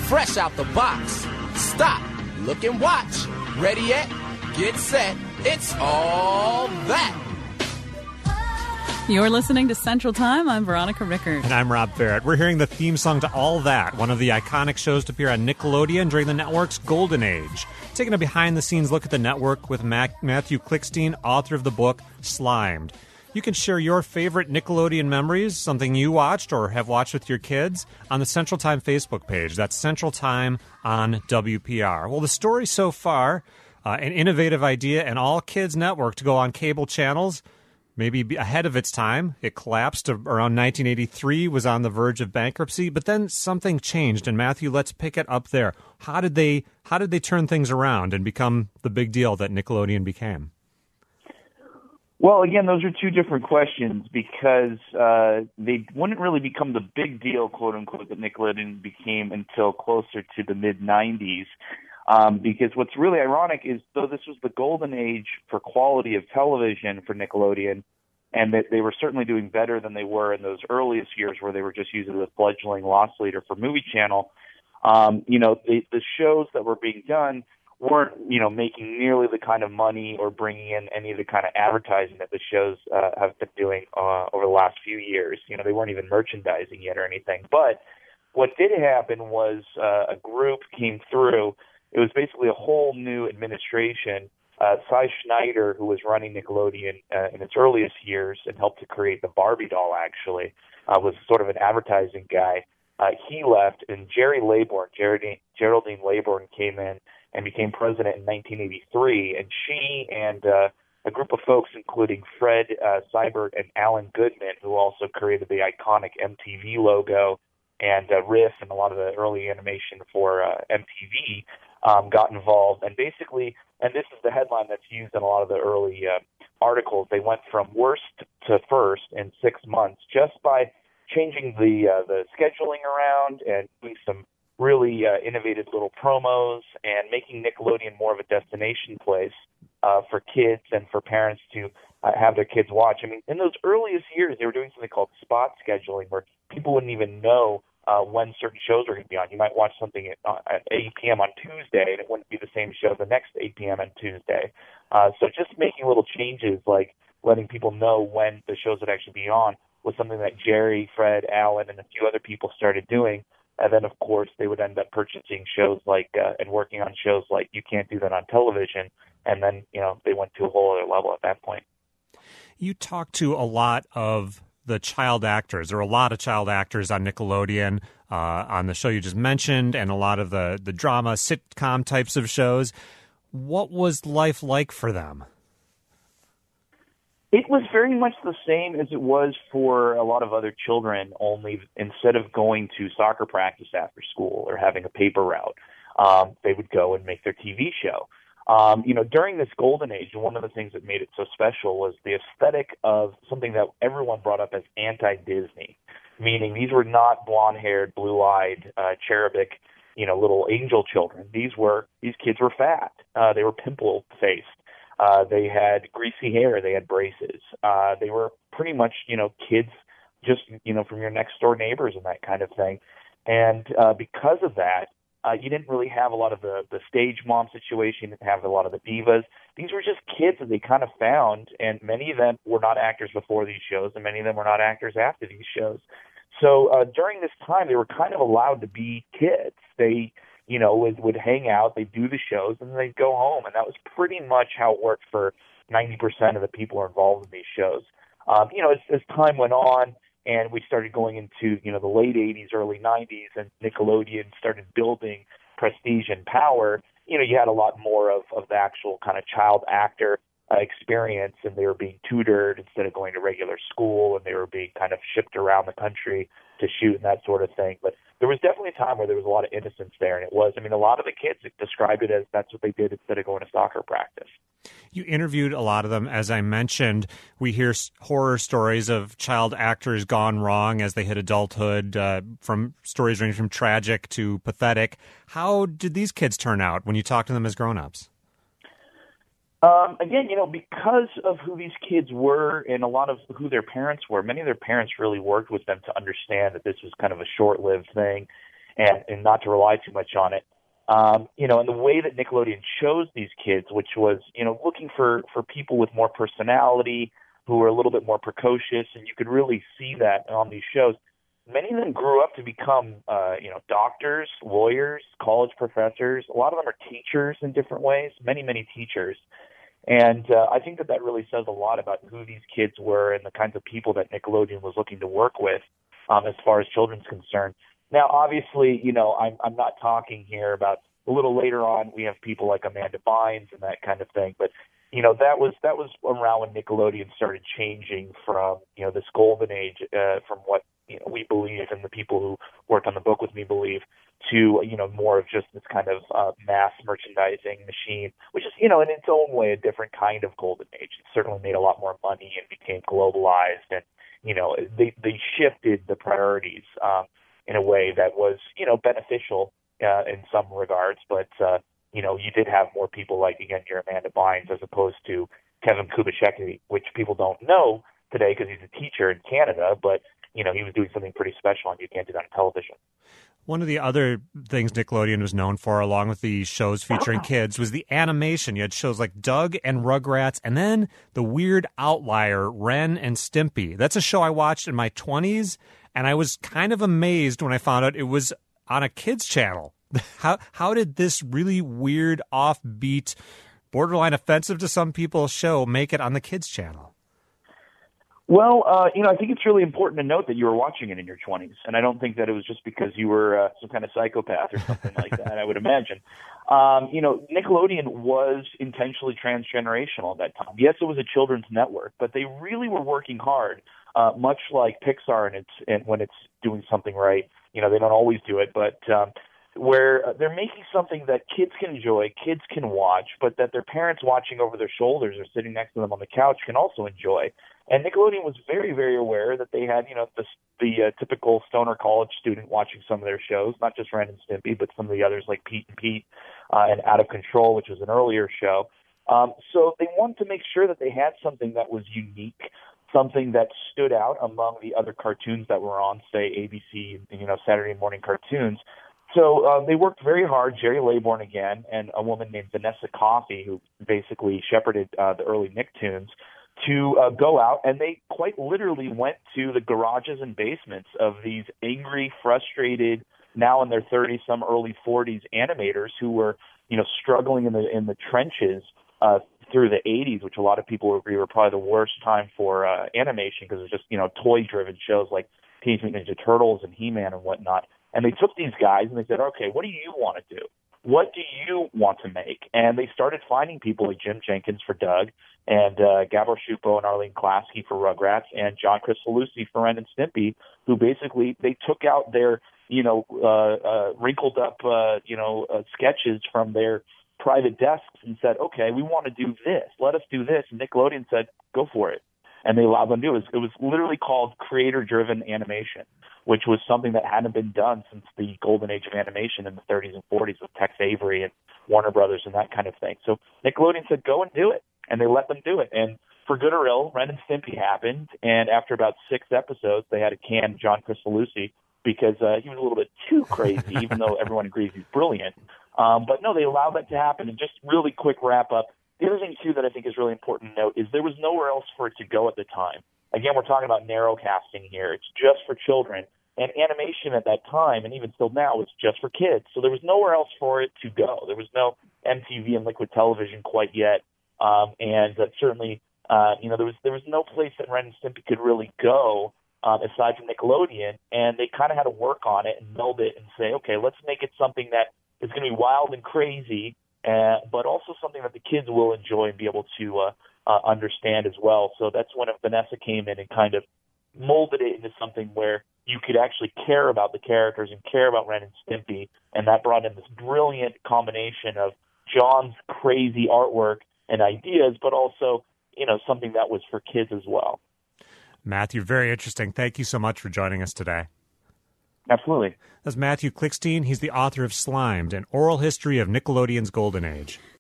fresh out the box. Stop, look and watch. Ready yet? Get set. It's all that. You're listening to Central Time. I'm Veronica Rickard. And I'm Rob Barrett. We're hearing the theme song to All That, one of the iconic shows to appear on Nickelodeon during the network's golden age. Taking a behind-the-scenes look at the network with Matthew Klickstein, author of the book Slimed. You can share your favorite Nickelodeon memories, something you watched or have watched with your kids, on the Central Time Facebook page. That's Central Time on WPR. Well, the story so far, an innovative idea, an all-kids network to go on cable channels, maybe ahead of its time. It collapsed around 1983, was on the verge of bankruptcy, but then something changed. And Matthew, let's pick it up there. How did they turn things around and become the big deal that Nickelodeon became? Well, again, those are two different questions because they wouldn't really become the big deal, quote unquote, that Nickelodeon became until closer to the mid-90s. Because what's really ironic is, though this was the golden age for quality of television for Nickelodeon, and that they were certainly doing better than they were in those earliest years where they were just using the fledgling loss leader for Movie Channel, the shows that were being done weren't, making nearly the kind of money or bringing in any of the kind of advertising that the shows have been doing over the last few years. They weren't even merchandising yet or anything. But what did happen was a group came through. It was basically a whole new administration. Cy Schneider, who was running Nickelodeon in its earliest years and helped to create the Barbie doll, actually, was sort of an advertising guy. He left, and Geraldine Laybourne came in and became president in 1983. And she and a group of folks, including Fred Seibert and Alan Goodman, who also created the iconic MTV logo and Riff and a lot of the early animation for MTV, got involved. And basically, and this is the headline that's used in a lot of the early articles, they went from worst to first in 6 months just by changing the scheduling around and doing some really innovative little promos and making Nickelodeon more of a destination place for kids and for parents to have their kids watch. I mean, in those earliest years, they were doing something called spot scheduling, where people wouldn't even know when certain shows were going to be on. You might watch something at 8 p.m. on Tuesday, and it wouldn't be the same show the next 8 p.m. on Tuesday. So just making little changes, like letting people know when the shows would actually be on, was something that Jerry, Fred, Alan, and a few other people started doing. And then, of course, they would end up purchasing shows like and working on shows like You Can't Do That on Television. And then, they went to a whole other level at that point. You talked to a lot of the child actors. There are a lot of child actors on Nickelodeon, on the show you just mentioned, and a lot of the drama, sitcom types of shows. What was life like for them? It was very much the same as it was for a lot of other children, only instead of going to soccer practice after school or having a paper route, they would go and make their TV show. During this golden age, one of the things that made it so special was the aesthetic of something that everyone brought up as anti-Disney, meaning these were not blonde-haired, blue-eyed, cherubic, little angel children. These kids were fat. They were pimple-faced. They had greasy hair. They had braces. They were pretty much, kids just, from your next door neighbors and that kind of thing. And because of that, you didn't really have a lot of the stage mom situation. You didn't have a lot of the divas. These were just kids that they kind of found, and many of them were not actors before these shows, and many of them were not actors after these shows. So during this time, they were kind of allowed to be kids. They would hang out, they'd do the shows, and then they'd go home. And that was pretty much how it worked for 90% of the people involved in these shows. As time went on and we started going into, the late 80s, early 90s, and Nickelodeon started building prestige and power, you had a lot more of the actual kind of child actor experience, and they were being tutored instead of going to regular school, and they were being kind of shipped around the country to shoot and that sort of thing. But there was definitely a time where there was a lot of innocence there, and it was, a lot of the kids described it as that's what they did instead of going to soccer practice. You interviewed a lot of them. As I mentioned, we hear horror stories of child actors gone wrong as they hit adulthood, from stories ranging from tragic to pathetic. How did these kids turn out when you talk to them as grown-ups? Again, because of who these kids were and a lot of who their parents were, many of their parents really worked with them to understand that this was kind of a short-lived thing. and not to rely too much on it. And the way that Nickelodeon chose these kids, which was, looking for people with more personality, who were a little bit more precocious, and you could really see that on these shows. Many of them grew up to become, doctors, lawyers, college professors. A lot of them are teachers in different ways, many, many teachers. And I think that really says a lot about who these kids were and the kinds of people that Nickelodeon was looking to work with as far as children's concerned. Now, obviously, I'm not talking here about a little later on we have people like Amanda Bynes and that kind of thing. But, that was around when Nickelodeon started changing from, this golden age from what we believe and the people who worked on the book with me believe to, more of just this kind of mass merchandising machine, which is, in its own way, a different kind of golden age. It certainly made a lot more money and became globalized. And, they shifted the priorities in a way that was, beneficial in some regards. But, you did have more people like, again, your Amanda Bynes as opposed to Kevin Kubitschek, which people don't know today because he's a teacher in Canada, but he was doing something pretty special, and you can't do that on television. One of the other things Nickelodeon was known for, along with the shows featuring kids, was the animation. You had shows like Doug and Rugrats, and then the weird outlier, Ren and Stimpy. That's a show I watched in my 20s, and I was kind of amazed when I found out it was on a kids' channel. How did this really weird, offbeat, borderline offensive to some people show make it on the kids' channel? Well, I think it's really important to note that you were watching it in your 20s, and I don't think that it was just because you were some kind of psychopath or something like that, I would imagine. Nickelodeon was intentionally transgenerational at that time. Yes, it was a children's network, but they really were working hard, much like Pixar and when it's doing something right. They don't always do it, but where they're making something that kids can enjoy, kids can watch, but that their parents watching over their shoulders or sitting next to them on the couch can also enjoy. And Nickelodeon was very, very aware that they had, the typical stoner college student watching some of their shows, not just Ren and Stimpy, but some of the others like Pete and Pete and Out of Control, which was an earlier show. So they wanted to make sure that they had something that was unique, something that stood out among the other cartoons that were on, say, ABC, Saturday morning cartoons. So they worked very hard, Jerry Laybourne again, and a woman named Vanessa Coffey, who basically shepherded the early Nicktoons, to go out, and they quite literally went to the garages and basements of these angry, frustrated, now in their 30s, some early 40s animators who were, struggling in the trenches through the 80s, which a lot of people would agree were probably the worst time for animation because it was just, toy-driven shows like Teenage Mutant Ninja Turtles and He-Man and whatnot. And they took these guys and they said, okay, what do you want to do? What do you want to make? And they started finding people like Jim Jenkins for Doug and Gabor Shupo and Arlene Klasky for Rugrats and John Kricfalusi for Ren and Stimpy, who basically they took out their, wrinkled up, sketches from their private desks and said, okay, we want to do this. Let us do this. And Nickelodeon said, go for it. And they allowed them to do it. It was literally called creator-driven animation, which was something that hadn't been done since the golden age of animation in the 30s and 40s with Tex Avery and Warner Brothers and that kind of thing. So Nickelodeon said, go and do it. And they let them do it. And for good or ill, Ren and Stimpy happened. And after about 6 episodes, they had to can John Kricfalusi because he was a little bit too crazy, even though everyone agrees he's brilliant. But no, they allowed that to happen. And just really quick wrap up. The other thing, too, that I think is really important to note is there was nowhere else for it to go at the time. Again, we're talking about narrow casting here. It's just for children. And animation at that time, and even still now, was just for kids. So there was nowhere else for it to go. There was no MTV and Liquid Television quite yet. And certainly, there was no place that Ren and Stimpy could really go aside from Nickelodeon. And they kind of had to work on it and meld it and say, okay, let's make it something that is going to be wild and crazy, but also something that the kids will enjoy and be able to understand as well. So that's when Vanessa came in and kind of molded it into something where you could actually care about the characters and care about Ren and Stimpy, and that brought in this brilliant combination of John's crazy artwork and ideas, but also, something that was for kids as well. Matthew, very interesting. Thank you so much for joining us today. Absolutely. That's Matthew Klickstein. He's the author of Slimed, an oral history of Nickelodeon's golden age.